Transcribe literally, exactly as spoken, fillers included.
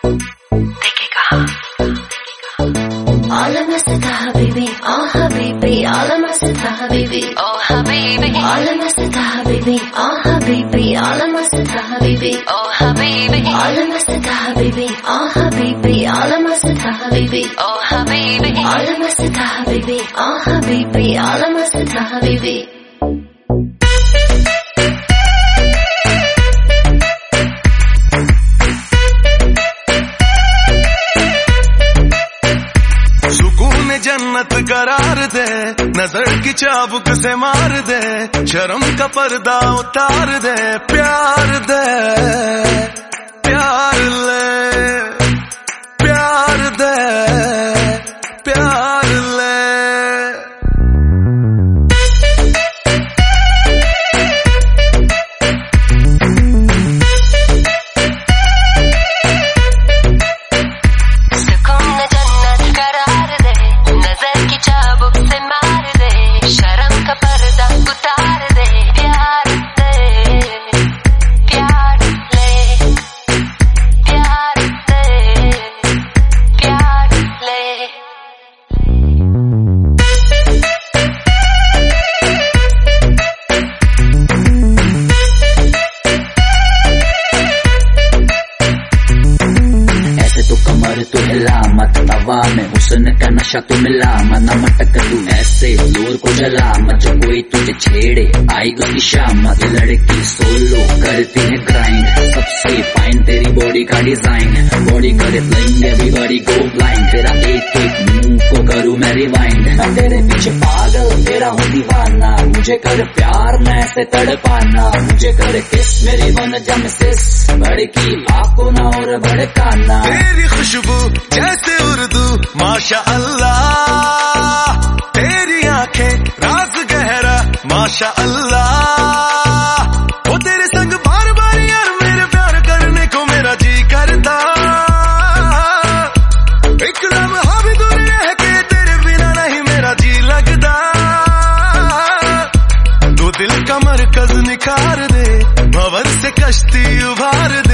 All of my sita habibi, oh habibi, all of my sita habibi, oh habibi, all of my sita habibi, oh habibi, all of my sita habibi, oh habibi, all of my sita habibi, oh habibi, all of my sita habibi, oh habibi, all of my sita habibi, oh habibi, all of my sita habibi. जन्नत करार दे, नजर की चाबुक से मार दे, शर्म का पर्दा उतार दे, प्यार दे, प्यार ले, प्यार दे, प्यार ले। तू हिला मत, हवा में हुस्न का नशा तू मिला, मना मटक तू ऐसे जोर को जला मत, जो कोई तुझे छेड़े आएगा की शामत। लड़की सोलो करती है ग्राइंड, सबसे फाइन तेरी बॉडी का डिजाइन, बॉडी करे ब्लिंग एवरीबॉडी गो ब्लाइंड, तेरा एक एक मूव को करूँ मैं रिवाइंड, मैं तेरे पीछे पागल तेरा हूँ दीवाना, मुझे कर प्यार मैं ऐसे तड़पाना, मुझे कर किस मेरी वन जम सिस, बड़की आंखों ना और भड़काना, तेरी खुशबू जैसे उर्दू माशा अल्लाह, तेरी आंखें राज गहरा माशा अल्लाह, वो तेरे संग बार बार यार मेरे प्यार करने को मेरा जी करता, एक लम्हा भी दूर रह के तेरे बिना नहीं मेरा जी लगता, तू दिल का मरकज निखार दे, भंवर से कश्ती उभार